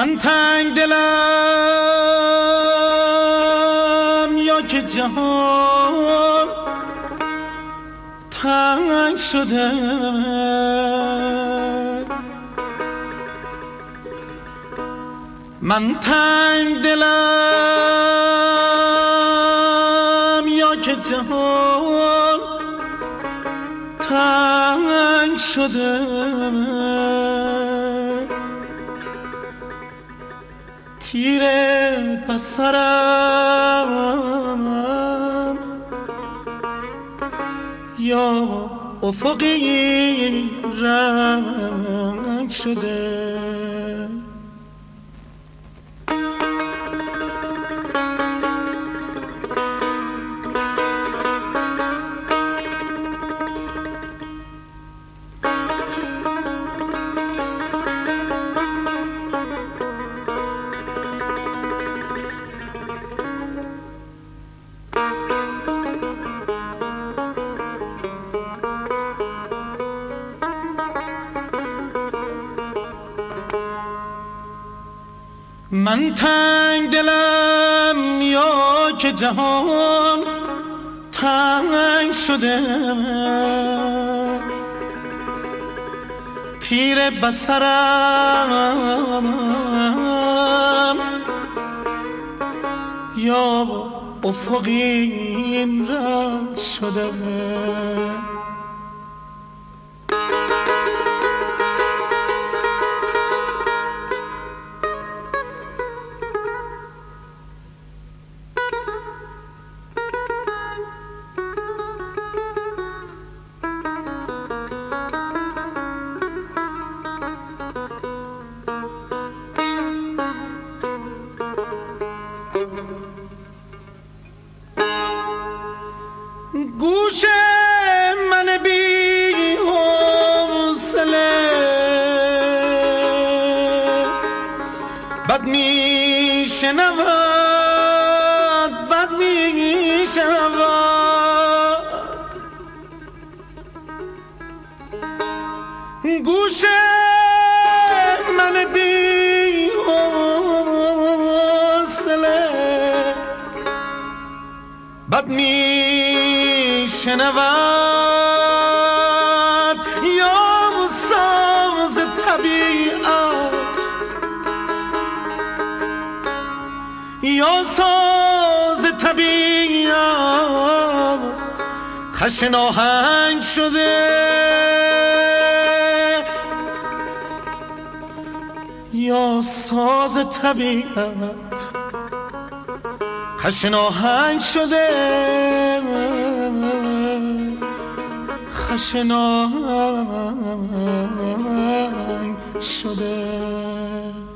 من تنگ دلم یا که جهان تنگ شده، من تنگ دلم یا که جهان تنگ شده، تیر بصرم یا افقی رنگ شده. من تنگ دلم یا که جهان تنگ شده، تیر بصرم یا افقی رنگ شده. گوش من بی حوصله بد می شنود، بد می شنود. گوش من بی حوصله بد می شنود، یا ساز طبیعت، یا ساز طبیعت خشن آهنگ شده، یا ساز طبیعت خشن آهنگ شده، خشن آهنگ شده.